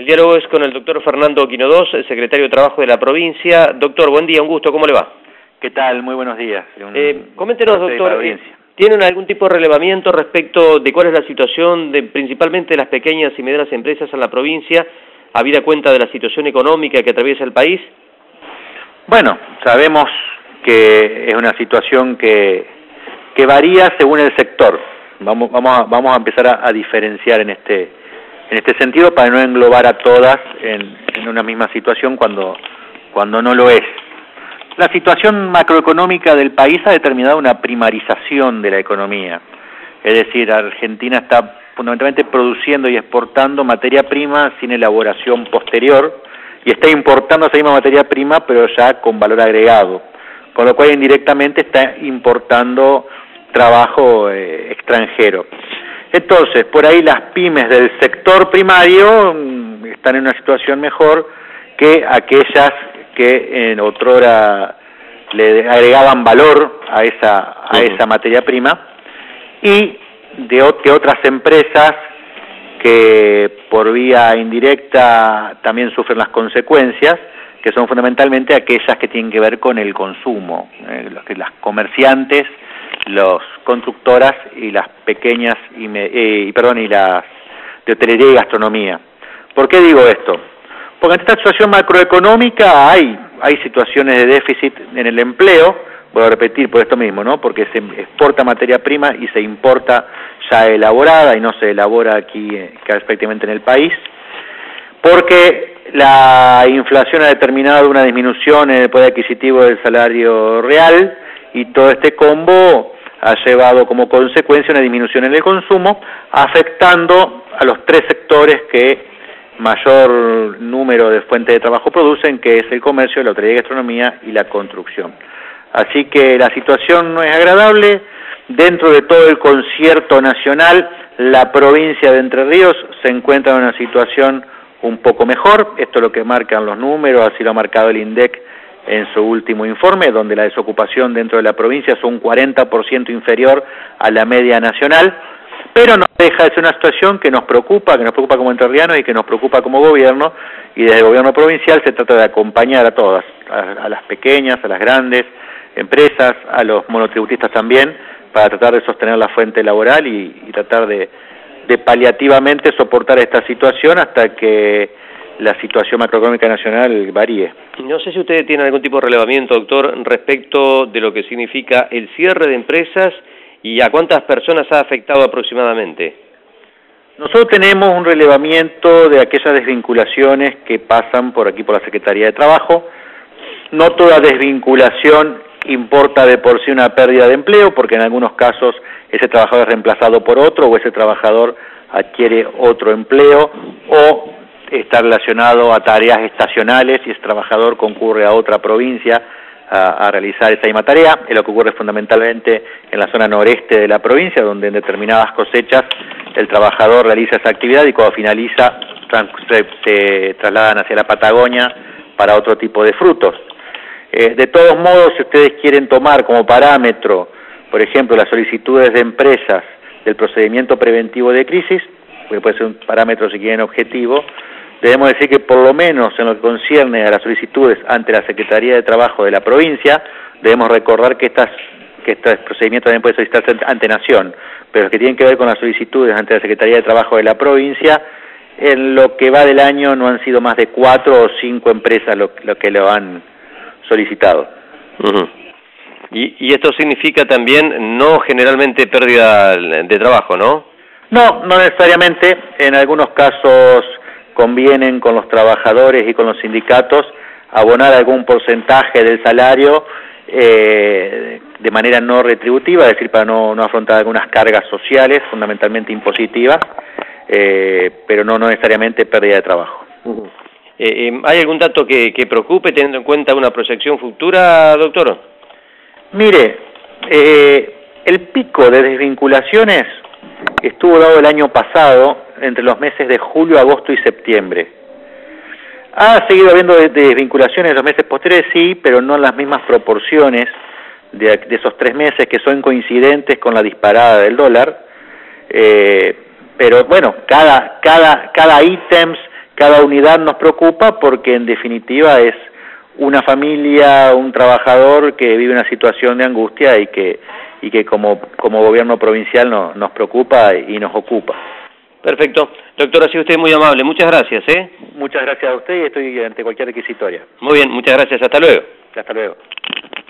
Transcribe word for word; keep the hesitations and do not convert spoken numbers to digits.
El diálogo es con el doctor Fernando Quinodós, el secretario de Trabajo de la provincia. Doctor, buen día, un gusto, ¿cómo le va? ¿Qué tal? Muy buenos días. Un eh, coméntenos, doctor, eh, ¿tienen algún tipo de relevamiento respecto de cuál es la situación de principalmente de las pequeñas y medianas empresas en la provincia, habida cuenta de la situación económica que atraviesa el país? Bueno, sabemos que es una situación que, que varía según el sector. Vamos, vamos, a, vamos a empezar a, a diferenciar en este, en este sentido para no englobar a todas en, en una misma situación cuando, cuando no lo es. La situación macroeconómica del país ha determinado una primarización de la economía. Es decir, Argentina está fundamentalmente produciendo y exportando materia prima sin elaboración posterior y está importando esa misma materia prima pero ya con valor agregado, con lo cual indirectamente está importando trabajo eh, extranjero. Entonces, por ahí las pymes del sector primario mmm, están en una situación mejor que aquellas que en otrora le agregaban valor a esa, a uh-huh. esa materia prima, y de, de otras empresas que por vía indirecta también sufren las consecuencias, que son fundamentalmente aquellas que tienen que ver con el consumo, eh, las comerciantes, los constructoras y las pequeñas y, me, eh, y perdón y las de hotelería y gastronomía. ¿Por qué digo esto? Porque en esta situación macroeconómica hay hay situaciones de déficit en el empleo, voy a repetir por esto mismo, ¿no? Porque se exporta materia prima y se importa ya elaborada y no se elabora aquí eh, efectivamente en el país, porque la inflación ha determinado una disminución en el poder adquisitivo del salario real y todo este combo ha llevado como consecuencia una disminución en el consumo, afectando a los tres sectores que mayor número de fuentes de trabajo producen, que es el comercio, la hotelería y gastronomía y la construcción. Así que la situación no es agradable. Dentro de todo el concierto nacional, la provincia de Entre Ríos se encuentra en una situación un poco mejor. Esto es lo que marcan los números, así lo ha marcado el INDEC en su último informe, donde la desocupación dentro de la provincia es un cuarenta por ciento inferior a la media nacional. Pero no deja de ser una situación que nos preocupa, que nos preocupa como entrerrianos y que nos preocupa como gobierno, y desde el gobierno provincial se trata de acompañar a todas, a, a las pequeñas, a las grandes empresas, a los monotributistas también, para tratar de sostener la fuente laboral y, y tratar de, de paliativamente soportar esta situación hasta que la situación macroeconómica nacional varíe. No sé si ustedes tienen algún tipo de relevamiento, doctor, respecto de lo que significa el cierre de empresas y a cuántas personas ha afectado aproximadamente. Nosotros tenemos un relevamiento de aquellas desvinculaciones que pasan por aquí por la Secretaría de Trabajo. No toda desvinculación importa de por sí una pérdida de empleo, porque en algunos casos ese trabajador es reemplazado por otro o ese trabajador adquiere otro empleo o está relacionado a tareas estacionales y ese trabajador concurre a otra provincia A, a realizar esa misma tarea. Es lo que ocurre fundamentalmente en la zona noreste de la provincia, donde en determinadas cosechas el trabajador realiza esa actividad y cuando finaliza se, se trasladan hacia la Patagonia para otro tipo de frutos. Eh, de todos modos, si ustedes quieren tomar como parámetro, por ejemplo, las solicitudes de empresas del procedimiento preventivo de crisis, que puede ser un parámetro si quieren objetivo, debemos decir que por lo menos en lo que concierne a las solicitudes ante la Secretaría de Trabajo de la provincia, debemos recordar que estas que estos procedimientos también pueden solicitarse ante Nación, pero los que tienen que ver con las solicitudes ante la Secretaría de Trabajo de la provincia, en lo que va del año no han sido más de cuatro o cinco empresas lo, lo que lo han solicitado. Uh-huh. y, y esto significa también no generalmente pérdida de trabajo, ¿no? No, no necesariamente. En algunos casos convienen con los trabajadores y con los sindicatos abonar algún porcentaje del salario eh, de manera no retributiva, es decir, para no, no afrontar algunas cargas sociales, fundamentalmente impositivas, eh, pero no, no necesariamente pérdida de trabajo. Uh-huh. eh, eh, ¿Hay algún dato que, que preocupe teniendo en cuenta una proyección futura, doctor? Mire, eh, el pico de desvinculaciones estuvo dado el año pasado entre los meses de julio, agosto y septiembre. Ha seguido habiendo desvinculaciones en los meses posteriores, sí, pero no en las mismas proporciones de, de esos tres meses que son coincidentes con la disparada del dólar. Eh, pero bueno, cada cada cada ítems cada unidad nos preocupa porque en definitiva es una familia, un trabajador que vive una situación de angustia y que y que como como gobierno provincial no, nos preocupa y nos ocupa. Perfecto. Doctor, ha sido usted muy amable. Muchas gracias. ¿eh? Muchas gracias a usted y estoy ante cualquier requisitoria. Muy bien, muchas gracias. Hasta luego. Hasta luego.